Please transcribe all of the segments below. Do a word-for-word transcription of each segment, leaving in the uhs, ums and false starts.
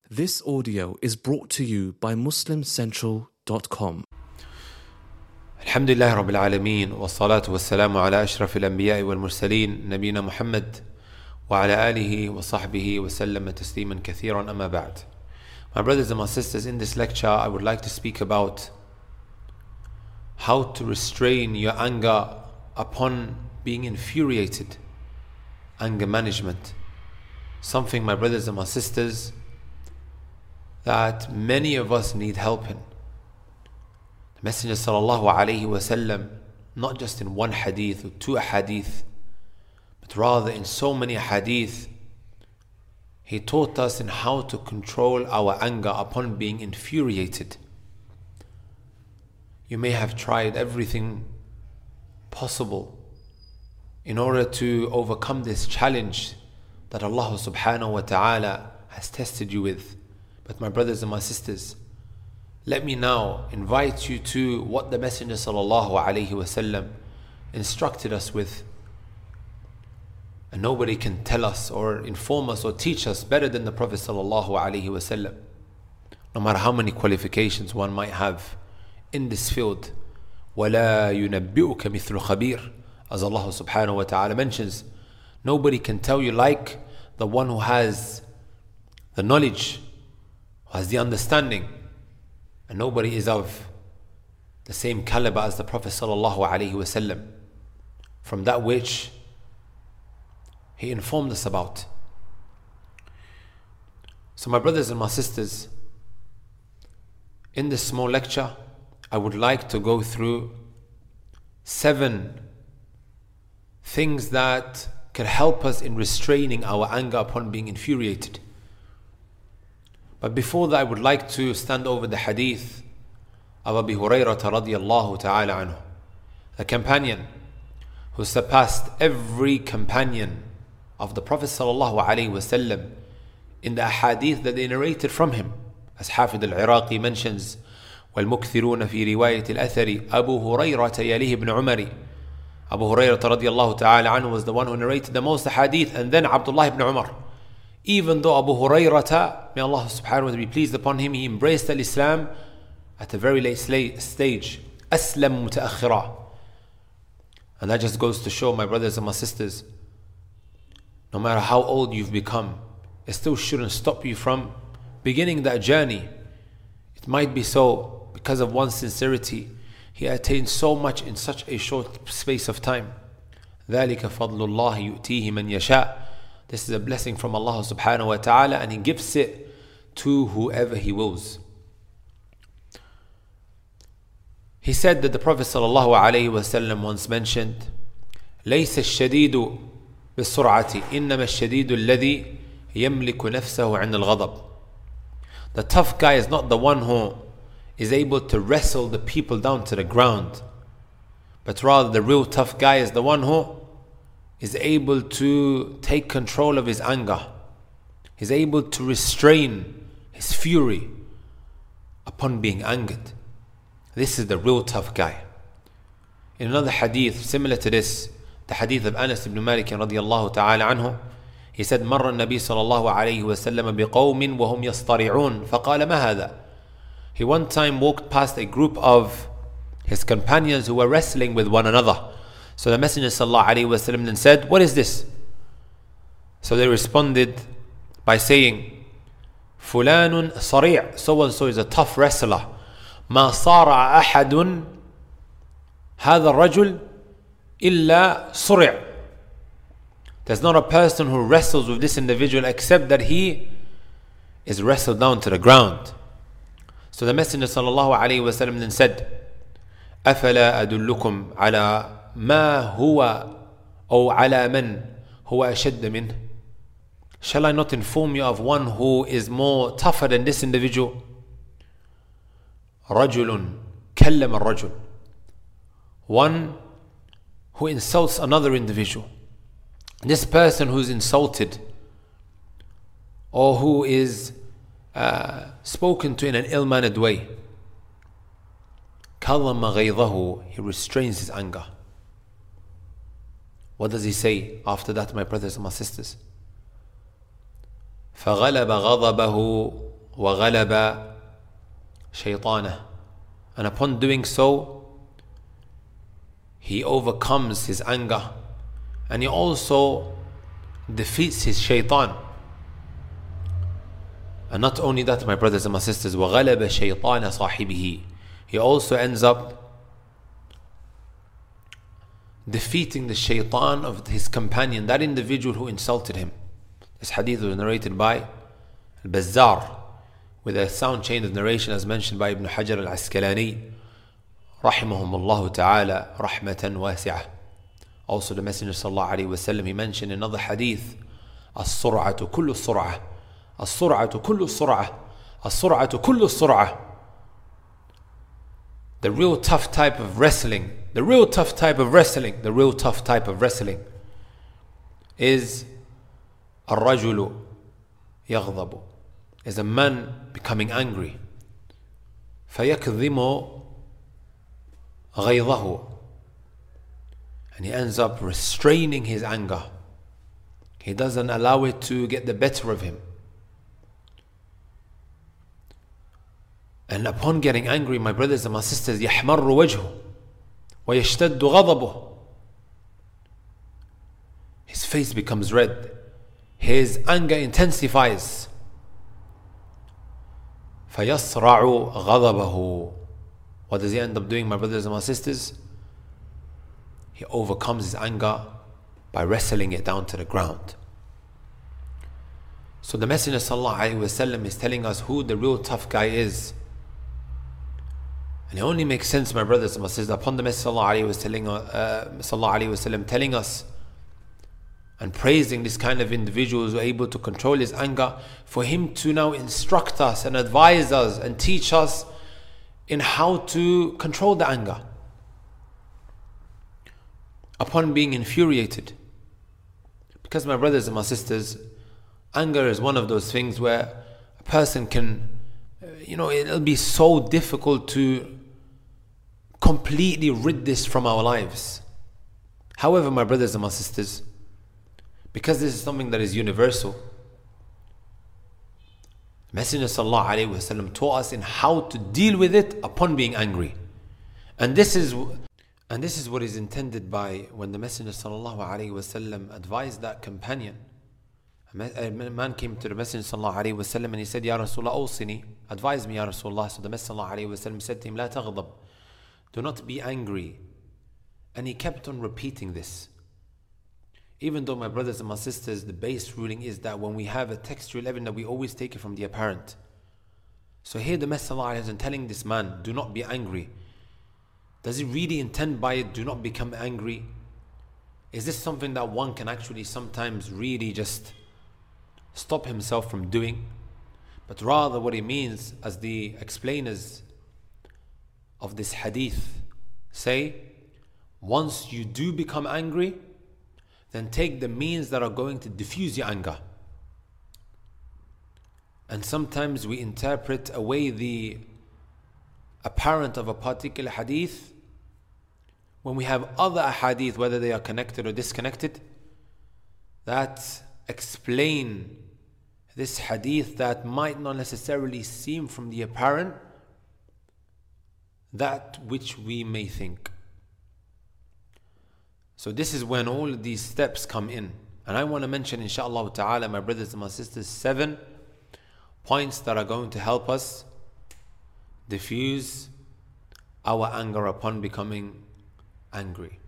This audio is brought to you by muslim central dot com. الحمد لله رب العالمين والصلاة والسلام على أشرف الأنبياء والمرسلين نبينا محمد وعلى آله وصحبه وسلم تسليما كثيرا أما بعد. My brothers and my sisters, in this lecture I would like to speak about how to restrain your anger upon being infuriated. Anger management. Something, my brothers and my sisters, that many of us need help in. The Messenger sallallahu alaihi wasallam, not just in one hadith or two hadith, but rather in so many hadith, he taught us in how to control our anger upon being infuriated. You may have tried everything possible in order to overcome this challenge that Allah subhanahu wa ta'ala has tested you with. But my brothers and my sisters, let me now invite you to what the Messenger sallallahu alaihi wasallam instructed us with. And nobody can tell us or inform us or teach us better than the Prophet sallallahu alaihi wasallam. No matter how many qualifications one might have in this field. وَلَا يُنَبِّئُكَ مِثْلُ خَبِيرٍ, as Allah subhanahu wa ta'ala mentions, nobody can tell you like the one who has the knowledge, who has the understanding, and nobody is of the same caliber as the Prophet sallallahu alaihi wasallam from that which he informed us about. So my brothers and my sisters, in this small lecture I would like to go through seven things that can help us in restraining our anger upon being infuriated. But before that, I would like to stand over the hadith of Abu Hurairah radiyallahu ta'ala anhu, a companion who surpassed every companion of the Prophet sallallahu alaihi wasallam in the hadith that they narrated from him. As Hafid al-Iraqi mentions, وَالْمُكْثِرُونَ فِي رِوَايَةِ الْأَثَرِ أَبُو هُرَيْرَةَ يَلِيهِ بْنُ عُمَرِ. Abu Hurairah radiyallahu ta'ala anhu was the one who narrated the most hadith, and then Abdullah ibn Umar. Even though Abu Hurairah, may Allah subhanahu wa ta'ala be pleased upon him, he embraced al-Islam at a very late stage. أسلم متأخرا. And that just goes to show, my brothers and my sisters, no matter how old you've become, it still shouldn't stop you from beginning that journey. It might be so because of one's sincerity, he attained so much in such a short space of time. ذَلِكَ فَضْلُ اللَّهِ يُؤْتِيهِ مَنْ يَشَاءُ. This is a blessing from Allah subhanahu wa ta'ala, and He gives it to whoever He wills. He said that the Prophet sallallahu alaihi wasallam once mentioned, لَيْسَ الشَّدِيدُ بِالسُّرْعَةِ إِنَّمَا الشَّدِيدُ الَّذِي يَمْلِكُ نَفْسَهُ عِنْدَ الْغَضَبِ. The tough guy is not the one who is able to wrestle the people down to the ground, but rather the real tough guy is the one who is able to take control of his anger. He's able to restrain his fury upon being angered. This is the real tough guy. In another hadith similar to this, the hadith of Anas ibn Malik radiyallahu ta'ala anhu, he said, مر النبي صلى الله عليه وسلم بقوم وهم يصطرعون فقال ما هذا. He one time walked past a group of his companions who were wrestling with one another. So the Messenger sallallahu alaihi wasallam then said, what is this? So they responded by saying, فلان صريع, so and so is a tough wrestler. ما صارع أحد هذا الرجل إلا صرع. There's not a person who wrestles with this individual except that he is wrestled down to the ground. So the Messenger sallallahu alaihi wasallam then said, أفلا أدلكم على ما هو أو على من هو أشد منه. Shall I not inform you of one who is more tougher than this individual? رجل كلم الرجل. One who insults another individual. This person who's insulted or who is uh, spoken to in an ill-mannered way, كظم غيظه, he restrains his anger. What does he say after that, my brothers and my sisters? فغلب غضبه وغلب شيطانه. And upon doing so, he overcomes his anger and he also defeats his shaitan. And not only that, my brothers and my sisters, وَغَلَبَ شَيْطَانَ صَاحِبِهِ, he also ends up defeating the shaitan of his companion, that individual who insulted him. This hadith was narrated by Al-Bazzar with a sound chain of narration as mentioned by Ibn Hajar al-Asqalani رحمهم الله تعالى رحمة واسعة. Also the Messenger sallallahu alaihi wasallam, he mentioned in another hadith, السرعة كل السرعة السرعة كل السرعة السرعة كل السرعة. The real tough type of wrestling, the real tough type of wrestling, the real tough type of wrestling is الرجل يغضب, is a man becoming angry. فيكظم غيظه, and he ends up restraining his anger. He doesn't allow it to get the better of him. And upon getting angry, my brothers and my sisters, يحمر وجهه ويشتد غضبه. His face becomes red. His anger intensifies. فيصرع غضبه. What does he end up doing, my brothers and my sisters? He overcomes his anger by wrestling it down to the ground. So the Messenger sallallahu alaihi wasallam is telling us who the real tough guy is. And it only makes sense, my brothers and my sisters, upon the Messenger sallallahu alaihi wasallam telling us and praising this kind of individuals who are able to control his anger, for him to now instruct us and advise us and teach us in how to control the anger upon being infuriated. Because, my brothers and my sisters, anger is one of those things where a person can, you know, it'll be so difficult to completely rid this from our lives. However, my brothers and my sisters, because this is something that is universal, Messenger sallallahu alaihi wasallam taught us in how to deal with it upon being angry. And this is and this is what is intended by when the Messenger sallallahu alaihi wasallam advised that companion. A man came to the Messenger sallallahu alaihi wasallam and he said, Ya Rasulullah, awsini, advise me, Ya Rasulullah. So the Messenger sallallahu alaihi wasallam said to him, La taghdab, do not be angry. And he kept on repeating this. Even though, my brothers and my sisters, the base ruling is that when we have a textual evidence, that we always take it from the apparent. So here the Messenger is telling this man, do not be angry. Does he really intend by it, do not become angry? Is this something that one can actually sometimes really just stop himself from doing? But rather what he means, as the explainers of this hadith say, once you do become angry, then take the means that are going to diffuse your anger. And sometimes we interpret away the apparent of a particular hadith when we have other hadith, whether they are connected or disconnected, that explain this hadith that might not necessarily seem from the apparent that which we may think. So this is when all of these steps come in. And I want to mention, inshallah ta'ala, my brothers and my sisters, seven points that are going to help us diffuse our anger upon becoming angry.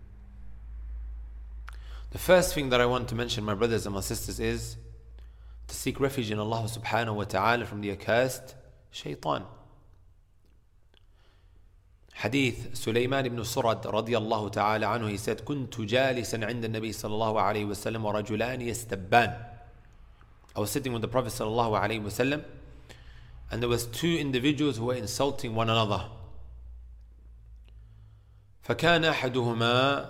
The first thing that I want to mention, my brothers and my sisters, is to seek refuge in Allah subhanahu wa ta'ala from the accursed shaitan. Hadith Sulaiman ibn Surad radiyallahu ta'ala anhu, he said, كنت جالسا عند النبي صلى الله عليه وسلم ورجلان يستبان. I was sitting with the Prophet صلى الله عليه وسلم, and there was two individuals who were insulting one another. فكان أحدهما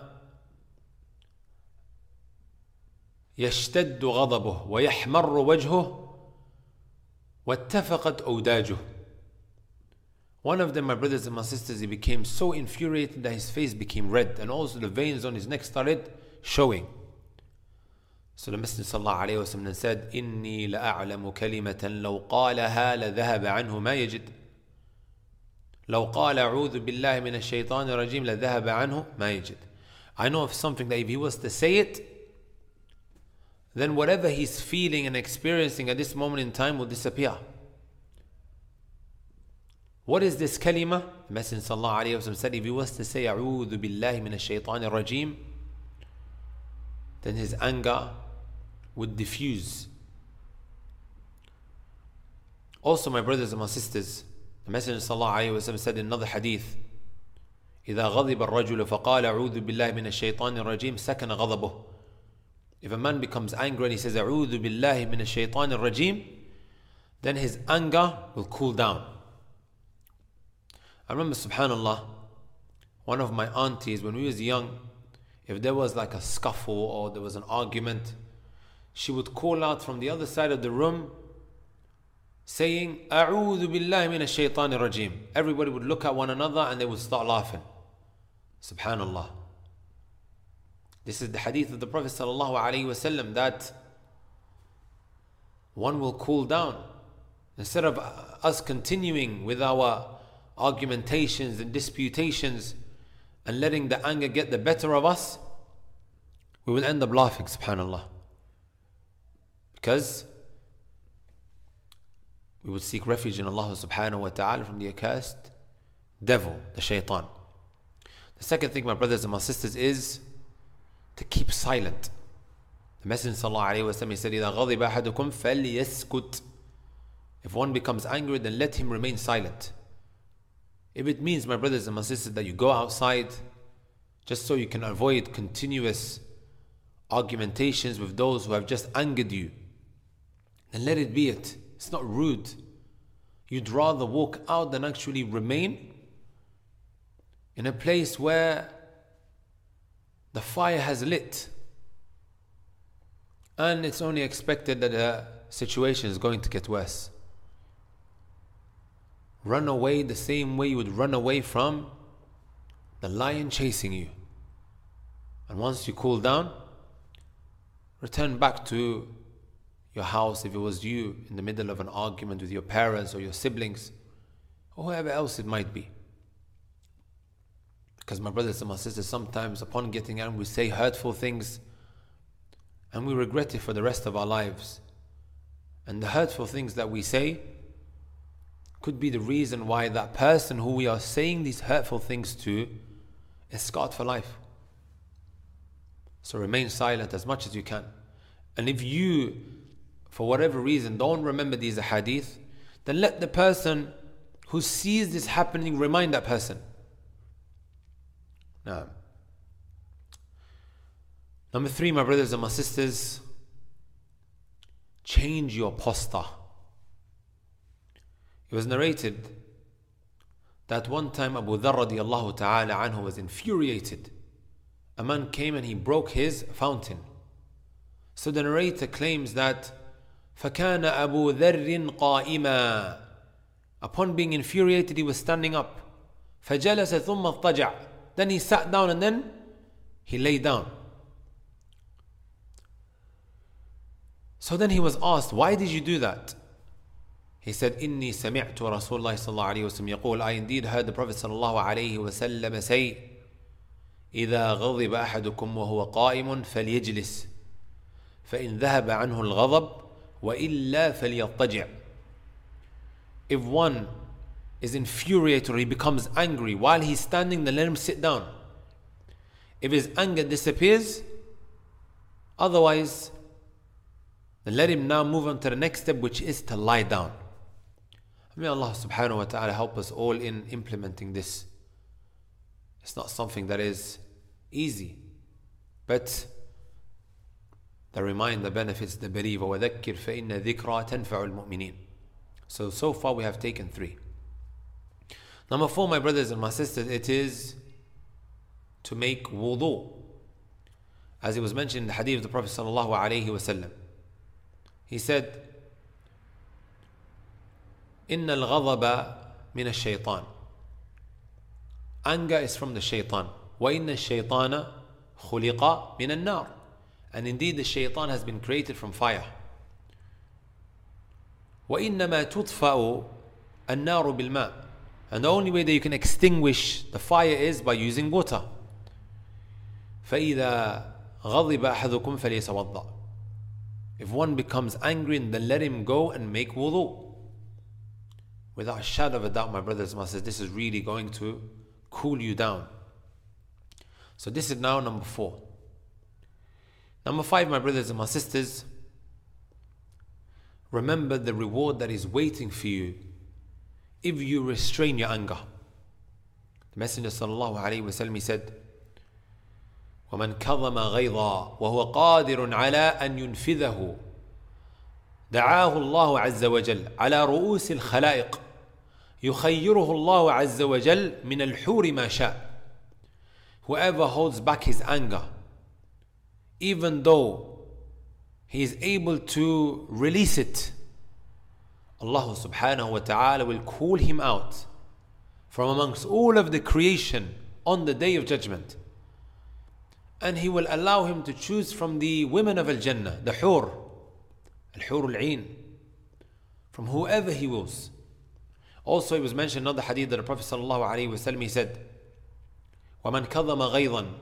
يشتد غضبه ويحمر وجهه واتفقت أوداجه. One of them, my brothers and my sisters, he became so infuriated that his face became red, and also the veins on his neck started showing. So the Messenger sallallahu alayhi wa sallam said, إِنِّي لَأَعْلَمُ كَلِمَةً لَوْ قَالَهَا لَذَهَبَ عَنْهُ مَا يَجِدْ لو قال أعوذ بالله من الشيطان الرجيم لذهب عنه ما يجد. I know of something that if he was to say it, then whatever he's feeling and experiencing at this moment in time will disappear. What is this kalima? The Messenger sallallahu alayhi wa sallam said, if he was to say أعوذ بالله من الشيطان الرجيم, then his anger would diffuse. Also, my brothers and my sisters, the Messenger sallallahu alayhi wa sallam said in another hadith, إذا غضب الرجل فقال أعوذ بالله من الشيطان الرجيم سكن غضبه. If a man becomes angry and he says أعوذ بالله من الشيطان الرجيم, then his anger will cool down. I remember, subhanallah, one of my aunties, when we was young, if there was like a scuffle or there was an argument, she would call out from the other side of the room saying, أعوذ بالله من الشيطان الرجيم. Everybody would look at one another and they would start laughing. Subhanallah. This is the hadith of the Prophet sallallahu alaihi wasallam, that one will cool down. Instead of us continuing with our argumentations and disputations and letting the anger get the better of us, we will end up laughing, subhanallah. Because we would seek refuge in Allah subhanahu wa ta'ala from the accursed devil, the shaitan. The second thing, my brothers and my sisters, is to keep silent. The Messenger sallallahu alayhi wa sallam, he said, إِذَا غَضِبَ أَحَدُكُمْ فَلْيَسْكُتْ. If one becomes angry, then let him remain silent. If it means, my brothers and my sisters, that you go outside just so you can avoid continuous argumentations with those who have just angered you, then let it be it. It's not rude. You'd rather walk out than actually remain in a place where the fire has lit and it's only expected that the situation is going to get worse. Run away the same way you would run away from the lion chasing you. And once you cool down, return back to your house if it was you in the middle of an argument with your parents or your siblings or whoever else it might be. Because, my brothers and my sisters, sometimes upon getting angry we say hurtful things and we regret it for the rest of our lives. And the hurtful things that we say could be the reason why that person who we are saying these hurtful things to is scarred for life. So remain silent as much as you can. And if you, for whatever reason, don't remember these hadith, then let the person who sees this happening remind that person. Now, number three, my brothers and my sisters, change your posture. It was narrated that one time Abu Dharr radiallahu ta'ala anhu was infuriated. A man came and he broke his fountain. So the narrator claims that فَكَانَ أَبُو ذَرٍّ قَائِمًا. Upon being infuriated, he was standing up. فَجَلَسَ ثُمَّ اضْطَجَعَ. Then he sat down and then he lay down. So then he was asked, why did you do that? He said, إِنِّي سَمِعْتُ رَسُولَ اللَّهِ صلى الله عليه وسلم يقول, I indeed heard the Prophet صلى الله عليه وسلم say, إِذَا غَضِبَ أَحَدُكُمْ وَهُوَ قَائِمٌ فَلْيَجْلِسْ فَإِنْ ذَهَبَ عَنْهُ الْغَضَبُ وَإِلَّا فَلْيَضْطَجِعْ. If one is infuriated or he becomes angry while he's standing, then let him sit down. If his anger disappears, otherwise, then let him now move on to the next step, which is to lie down. May Allah subhanahu wa ta'ala help us all in implementing this. It's not something that is easy, but the reminder benefits the believer. وَذَكِّرْ فَإِنَّ ذِكْرَى تَنْفَعُ الْمُؤْمِنِينَ. So, so far we have taken three. Number four, my brothers and my sisters, it is to make wudu. As it was mentioned in the hadith of the Prophet sallallahu alaihi wasallam. He said, إِنَّ الْغَضَبَ مِنَ الشَّيْطَانِ. Anger is from the shaitan. وَإِنَّ الشَّيْطَانَ خُلِقَ مِنَ النَّارِ. And indeed the shaitan has been created from fire. وَإِنَّمَا تُطْفَأُ النَّارُ بِالْمَاءِ. And the only way that you can extinguish the fire is by using water. فَإِذَا غَضِبَ أَحَدُكُمْ فَلْيَتَوَضَّأ. If one becomes angry, then let him go and make wudu. Without a shadow of a doubt, my brothers and my sisters, this is really going to cool you down. So this is now number four. Number five, my brothers and my sisters, remember the reward that is waiting for you if you restrain your anger. The Messenger sallallahu alayhi wa sallam, he said, وَمَنْ كَظَمَ غَيْظًا وَهُوَ قَادِرٌ عَلَىٰ أَنْ يُنْفِذَهُ دعاه الله عز وجل على رؤوس الخلائق يخيره الله عز وجل من الحور ما شاء. Whoever holds back his anger, even though he is able to release it, Allah subhanahu wa ta'ala will call him out from amongst all of the creation on the day of judgment. And he will allow him to choose from the women of Al-Jannah, the Hur, Al-Hur Al-Ain, from whoever he wills. Also, it was mentioned in another hadith that the Prophet sallallahu alaihi wasallam, he said, وَمَنْ كَظَمَ غَيْظًا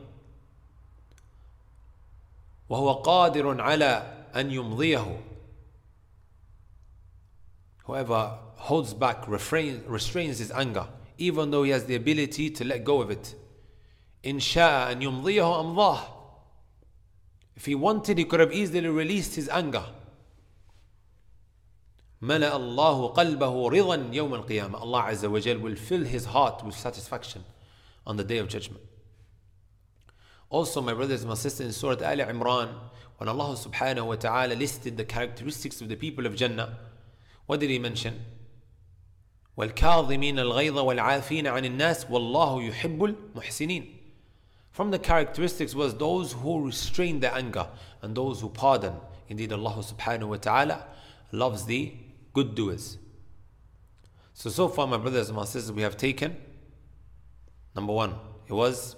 وَهُوَ قَادِرٌ عَلَىٰ أَنْ يُمْضِيَهُ. Whoever holds back, refrain, restrains his anger, even though he has the ability to let go of it. إِنْ شَاءَ أَنْ يُمْضِيَهُ أَمْضَاهُ. If he wanted, he could have easily released his anger. مَلَأَ اللَّهُ قَلْبَهُ رِضًا يَوْمَ الْقِيَامَةِ. Allah Azza wa Jal will fill his heart with satisfaction on the day of judgment. Also, my brothers and my sisters, in Surah Al Imran, when Allah subhanahu wa ta'ala listed the characteristics of the people of Jannah, what did he mention? وَالْكَاظِمِينَ الْغَيْظَ وَالْعَافِينَ عَنِ النَّاسِ وَاللَّهُ يُحِبُّ الْمُحْسِنِينَ. From the characteristics was those who restrain their anger and those who pardon. Indeed, Allah subhanahu wa ta'ala loves the good doers. So, so far, my brothers and my sisters, we have taken, number one, it was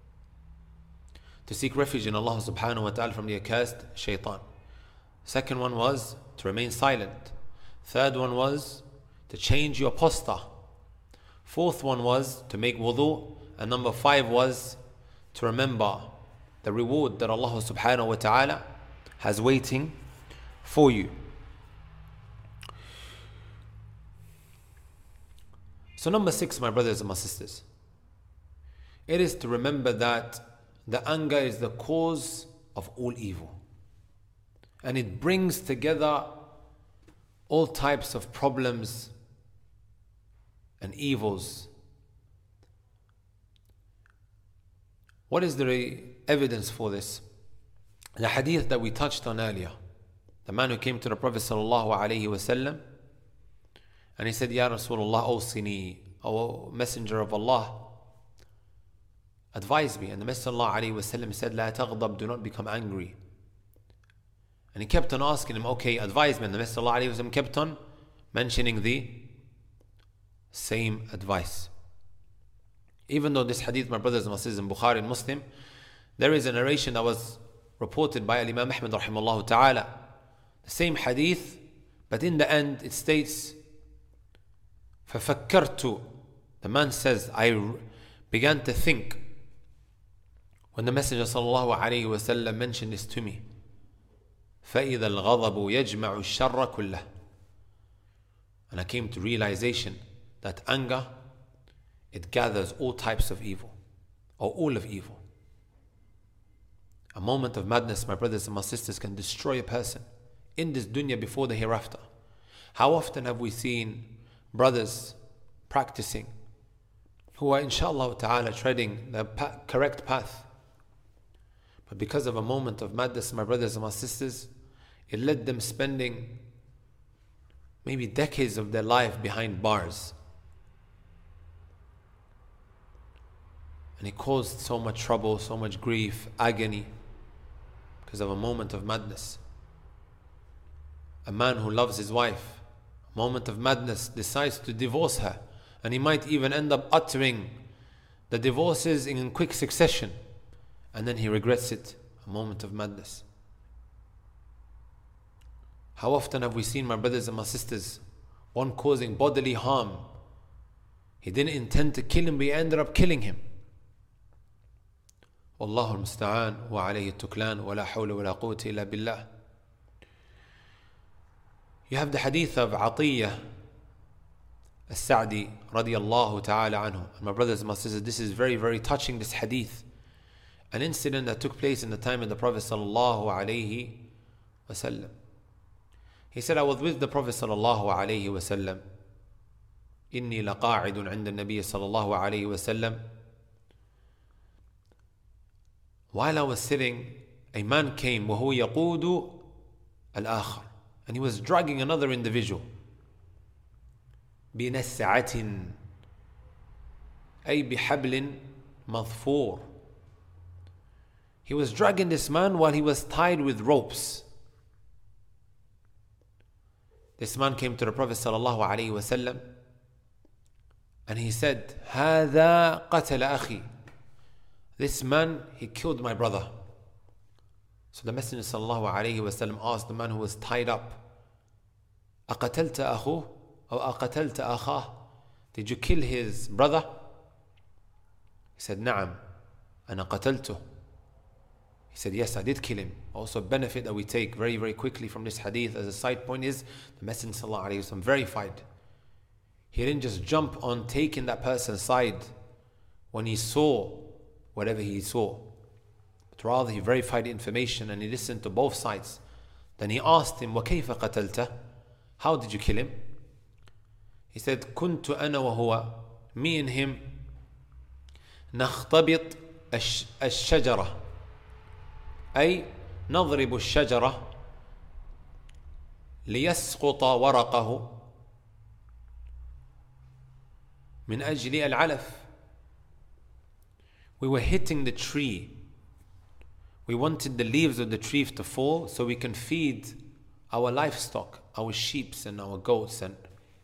to seek refuge in Allah subhanahu wa ta'ala from the accursed shaitan. Second one was to remain silent. Third one was to change your posture. Fourth one was to make wudu. And number five was to remember the reward that Allah subhanahu wa ta'ala has waiting for you. So number six, my brothers and my sisters, it is to remember that the anger is the cause of all evil. And it brings together all types of problems and evils. What is the evidence for this? The hadith that we touched on earlier. The man who came to the Prophet sallallahu alaihi wasallam and he said, Ya Rasulullah, awsini, O Messenger of Allah, advise me. And the Messenger sallallahu alaihi wasallam said, La taghdab, do not become angry. And he kept on asking him, okay, advise me. And the Messenger sallallahu alaihi wasallam kept on mentioning the same advice. Even though this hadith, my brothers and my sisters, in Bukhari and Muslim, there is a narration that was reported by Imam Ahmad rahimahullah ta'ala. The same hadith, but in the end it states, فَفَكَّرْتُ. The man says, I began to think when the Messenger sallallahu alaihi wasallam mentioned this to me. فَإِذَا الْغَضَبُ يَجْمَعُ الشَّرَّ كُلَّهُ. And I came to realization that anger, it gathers all types of evil, or all of evil. A moment of madness, my brothers and my sisters, can destroy a person in this dunya before the hereafter. How often have we seen brothers practicing who are inshallah ta'ala treading the pa- correct path, but because of a moment of madness, my brothers and my sisters, it led them spending maybe decades of their life behind bars. And it caused so much trouble, so much grief, agony, because of a moment of madness. A man who loves his wife, a moment of madness, decides to divorce her, and he might even end up uttering the divorces in quick succession, and then he regrets it. A moment of madness. How often have we seen, my brothers and my sisters, one causing bodily harm? He didn't intend to kill him, but he ended up killing him. Wallahu al-musta'an wa alayhi tuklan wa la hawla wa la quwwata illa billah. You have the hadith of Atiyah al-Sa'di radiyallahu ta'ala anhu. And my brothers and my sisters, this is very, very touching, this hadith. An incident that took place in the time of the Prophet sallallahu alayhi wa sallam. He said, I was with the Prophet sallallahu alayhi wa sallam. Inni laqa'idun 'inda an-nabiy sallallahu alayhi wa sallam. While I was sitting, a man came, وَهُوَ يَقُودُ الْآخَرِ, and he was dragging another individual. بِنَسْعَةٍ أي بِحَبْلٍ مَضْفُورٍ. He was dragging this man while he was tied with ropes. This man came to the Prophet sallallahu alaihi wasallam and he said, هَذَا قَتَلَ أَخِي. This man, he killed my brother. So the Messenger sallallahu alaihi wasallam asked the man who was tied up, أَقَتَلْتَ أَخُوهُ أو أَقَتَلْتَ أَخَاهُ. Did you kill his brother? He said, نعم أنا قتلته. He said, yes, I did kill him. Also, a benefit that we take very, very quickly from this hadith as a side point is the Messenger sallallahu alaihi wasallam verified. He didn't just jump on taking that person's side when he saw whatever he saw, but rather he verified the information and he listened to both sides. Then he asked him, وَكَيْفَ قَتَلْتَ? How did you kill him? He said, كُنْتُ أَنَا وَهُوَ, me and him, نَخْتَبِطْ الشَّجَرَةِ أي نضرب الشجرة ليسقط ورقه من أجل العلف. We were hitting the tree. We wanted the leaves of the tree to fall so we can feed our livestock, our sheep and our goats. And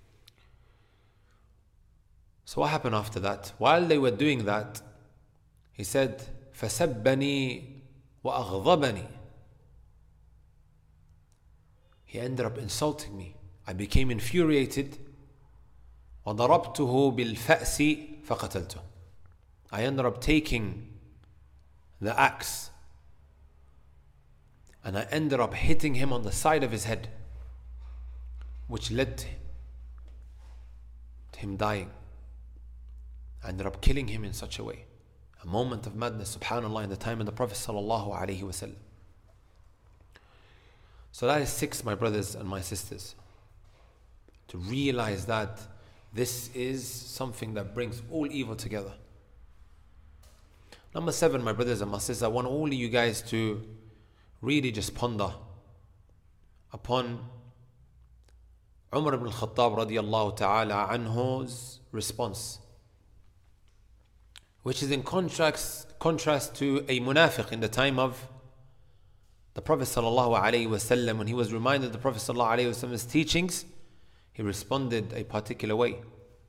so what happened after that? While they were doing that, he said, فَسَبَّنِي وَأَغْضَبَنِي. He ended up insulting me. I became infuriated. وَضَرَبْتُهُ بِالْفَأْسِ فَقَتَلْتُهُ. I ended up taking the axe and I ended up hitting him on the side of his head, which led to him dying. I ended up killing him in such a way. A moment of madness, subhanAllah, in the time of the Prophet sallallahu alaihi wasallam. So that is six, my brothers and my sisters. To realize that this is something that brings all evil together. Number seven, my brothers and my sisters, I want all of you guys to really just ponder upon Umar ibn al-Khattab radiyallahu ta'ala anhu's response, which is in contrast, contrast to a munafiq in the time of the Prophet sallallahu alaihi wasallam. When he was reminded of the Prophet sallallahu alaihi wasallam's teachings, he responded a particular way.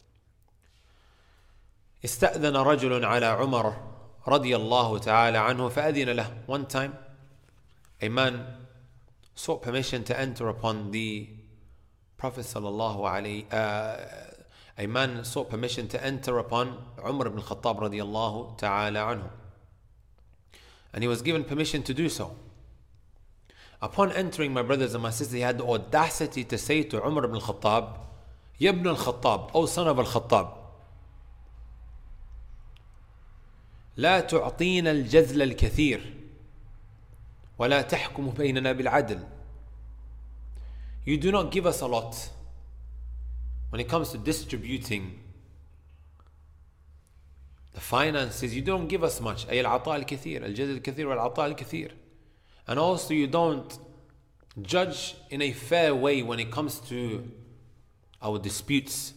استأذن رجل على عمر رضي الله تعالى عنه فأذن له. One time, a man sought permission to enter upon the Prophet sallallahu alaihi uh, a man sought permission to enter upon Umar ibn al-Khattab radiyallahu ta'ala anhu, and he was given permission to do so. Upon entering, my brothers and my sisters, he had the audacity to say to Umar ibn al-Khattab, Ya ibn al-Khattab, O son of al-Khattab, لا تعطينا الجذل الكثير ولا تحكم بيننا بالعدل. You do not give us a lot when it comes to distributing the finances. You don't give us much. أي العطاء الكثير, الجذل الكثير والعطاء الكثير. And also you don't judge in a fair way when it comes to our disputes.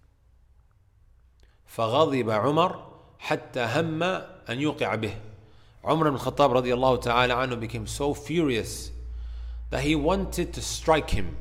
فغضب عمر حتى هم أن يوقع به. Umar ibn Khattab radiyallahu ta'ala anhu became so furious that he wanted to strike him.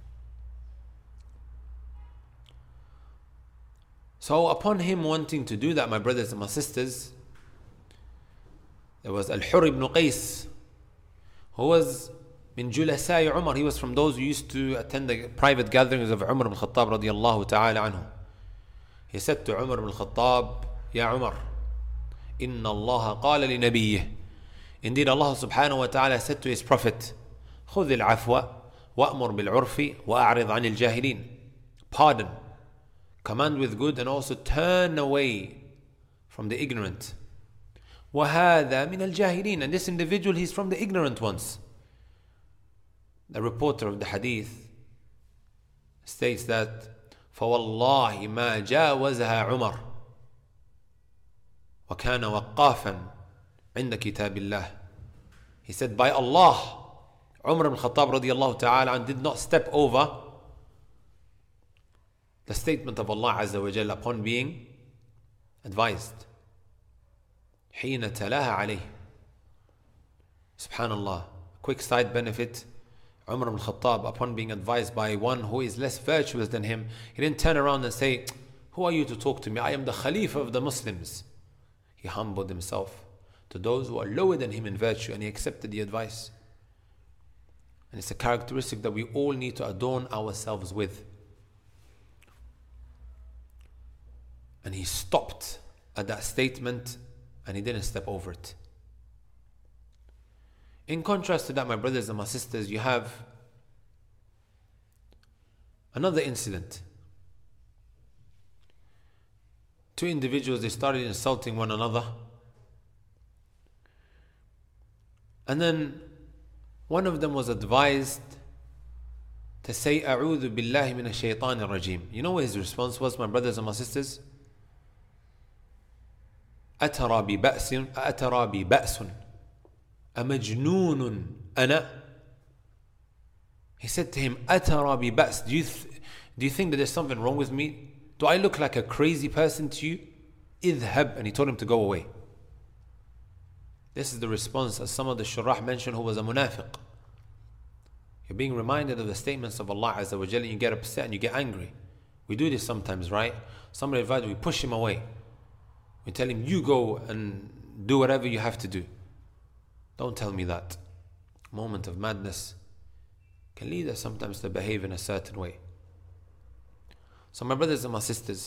So upon him wanting to do that, my brothers and my sisters, there was Al-Hurr ibn Qais, who was من جلساء عمر. He was from those who used to attend the private gatherings of Umar ibn Khattab رضي الله تعالى عنه. He said to Umar ibn Khattab, Ya Umar, Inna Allah qala li nabiyyih. Indeed, Allah subhanahu wa ta'ala said to his prophet, خذ العفو وأمر بالعرف وأعرض عن الجاهلين. Pardon, command with good, and also turn away from the ignorant. وهذا من الجاهلين. And this individual, he's from the ignorant ones. The reporter of the hadith states that فوالله ما جاوزها عمر وكان وقافا عند كتاب الله. He said, by Allah, Umar ibn Khattab radiallahu ta'ala did not step over the statement of Allah Azza wa Jalla upon being advised. حين تلاها عليه. Subhanallah. Quick side benefit. Umar ibn Khattab, upon being advised by one who is less virtuous than him, he didn't turn around and say, who are you to talk to me? I am the Khalifa of the Muslims. He humbled himself to those who are lower than him in virtue, and he accepted the advice. And it's a characteristic that we all need to adorn ourselves with. And he stopped at that statement and he didn't step over it. In contrast to that, my brothers and my sisters, you have another incident. Two individuals, they started insulting one another. And then one of them was advised to say, أعوذ بالله من الشيطان الرجيم. You know what his response was, my brothers and my sisters? أترى ببأس أترى ببأس أمجنون أنا. He said to him, أترى ببأس. Do you, th- do you think that there's something wrong with me? Do I look like a crazy person to you? اذهب. And he told him to go away. This is the response, as some of the shurrah mentioned, who was a munafiq. You're being reminded of the statements of Allah Azza wa Jalla, and you get upset and you get angry. We do this sometimes, right? Somebody invited, we push him away. We tell him, you go and do whatever you have to do. Don't tell me that. Moment of madness can lead us sometimes to behave in a certain way. So my brothers and my sisters,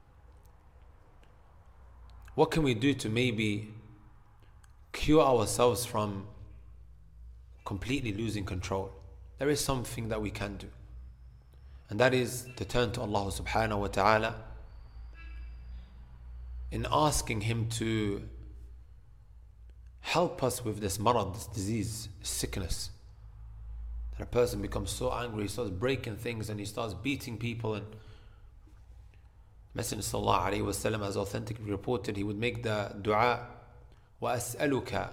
what can we do to maybe cure ourselves from completely losing control? There is something that we can do, and that is to turn to Allah subhanahu wa ta'ala in asking Him to help us with this marad, this disease, this sickness. That a person becomes so angry, he starts breaking things and he starts beating people. And Messenger sallallahu alayhi wa sallam, as authentically reported, he would make the dua, وَأَسْأَلُكَ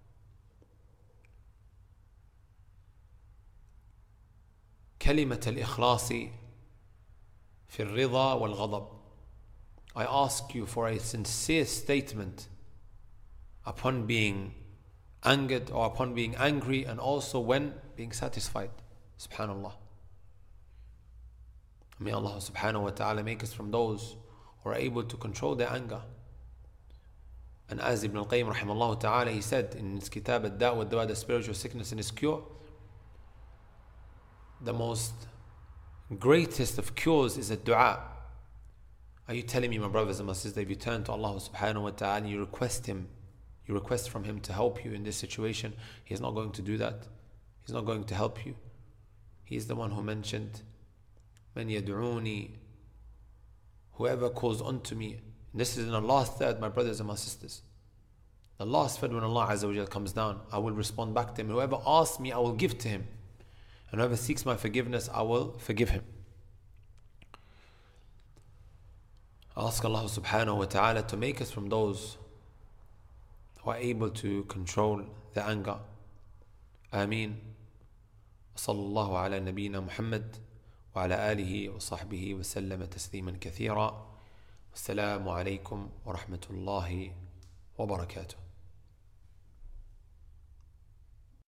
كلمة الإخلاص في الرضا والغضب. I ask you for a sincere statement upon being angered or upon being angry, and also when being satisfied. Subhanallah. May Allah subhanahu wa ta'ala make us from those who are able to control their anger. And as Ibn al-Qayyim rahimahullah ta'ala, he said in his kitab Ad-Da' wa Dawa, the spiritual sickness and its cure, the most greatest of cures is a dua. Are you telling me, my brothers and my sisters, if you turn to Allah subhanahu wa ta'ala and you request Him, you request from Him to help you in this situation, He is not going to do that. He's not going to help you. He is the one who mentioned, Man yad'uni, whoever calls unto me. And this is in the last third, my brothers and my sisters. The last third, when Allah Azza wa Jalla comes down, I will respond back to him. Whoever asks me, I will give to him. And whoever seeks my forgiveness, I will forgive him. Ask Allah subhanahu wa ta'ala to make us from those who are able to control their anger. Ameen. وصلى الله على نبينا محمد وعلى آله وصحبه وسلم تسليما كثيرا. والسلام عليكم ورحمة الله وبركاته.